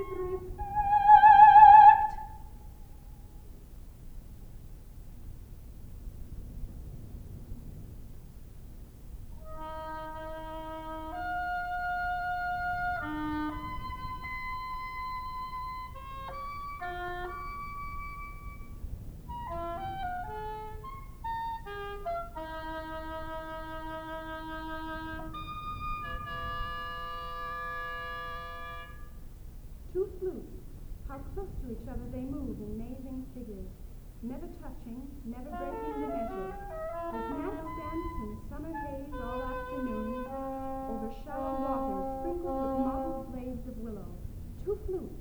respect. Two flutes, how close to each other they move in mazing figures, never touching, never breaking the measure, as gnats dance in summer haze all afternoon over shallow waters sprinkled with mottled blades of willow. Two flutes.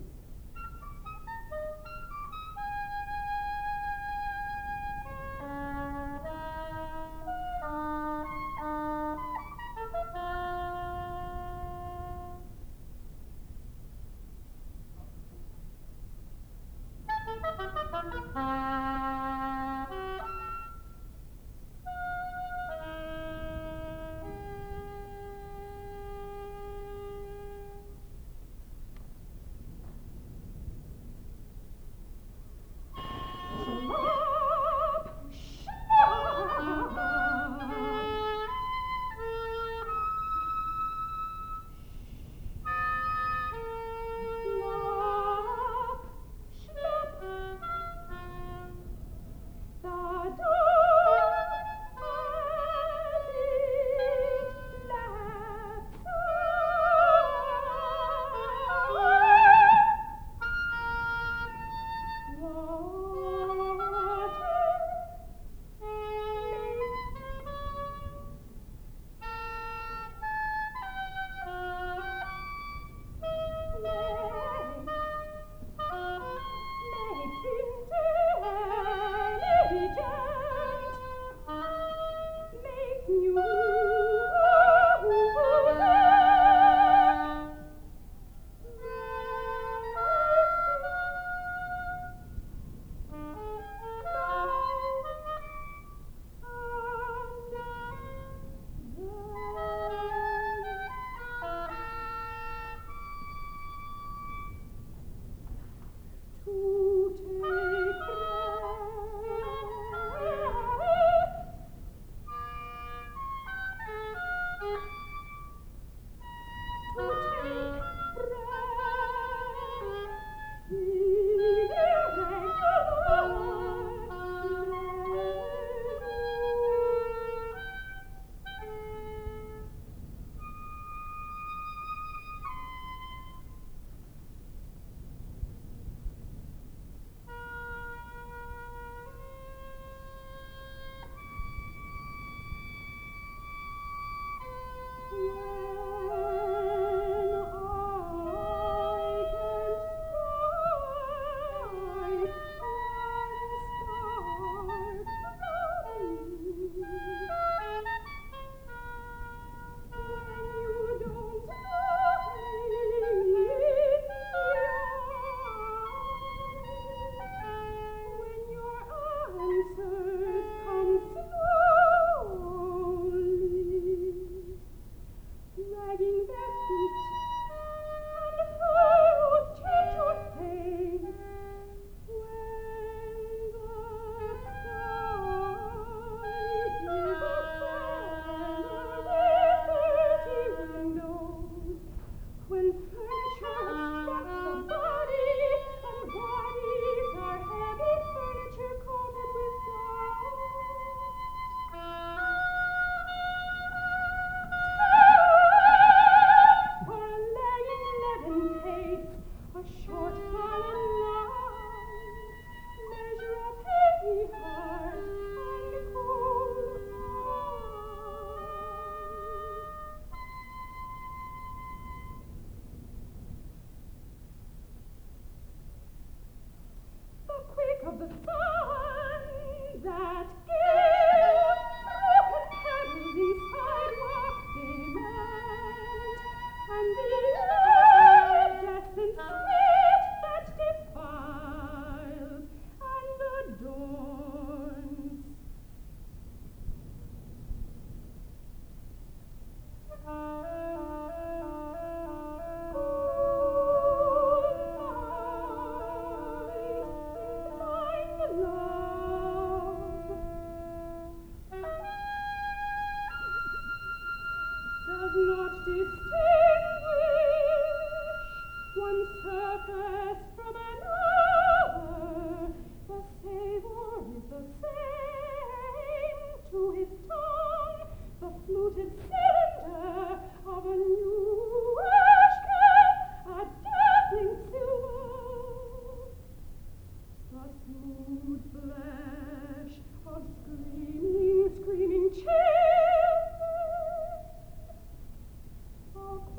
surface from another, the savor is the same to his tongue, the fluted cylinder of a newish can, a dazzling silver, the smooth flesh of screaming children, a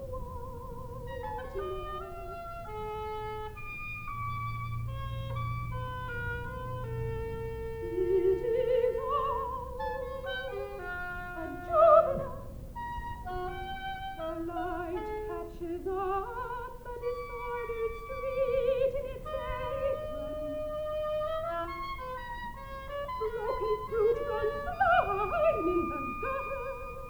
catches up the disordered street in its apron. Broken fruit runs slime in the gutter.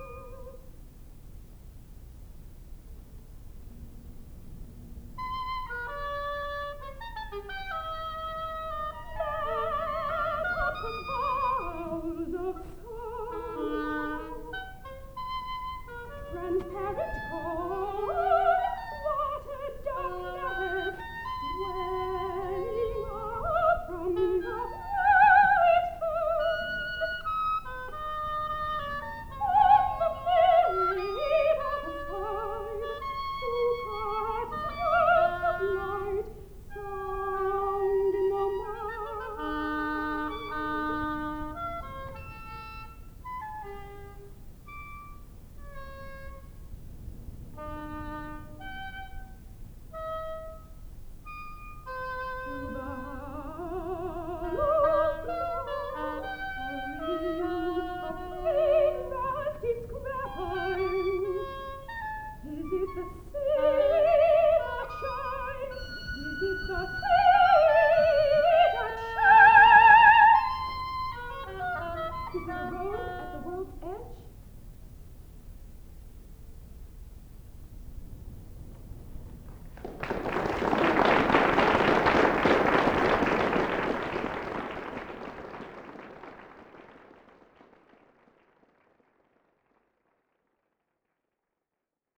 Bowls of song, transparent cold, water darkness, welling up from the wet sand. On the blade of a side, two cards of light, sound in the mind. To the hollow floor, a ring of plain rusty scratch. Is it the sea that shines? Is it the sea that shines? Is it a road at the world's edge?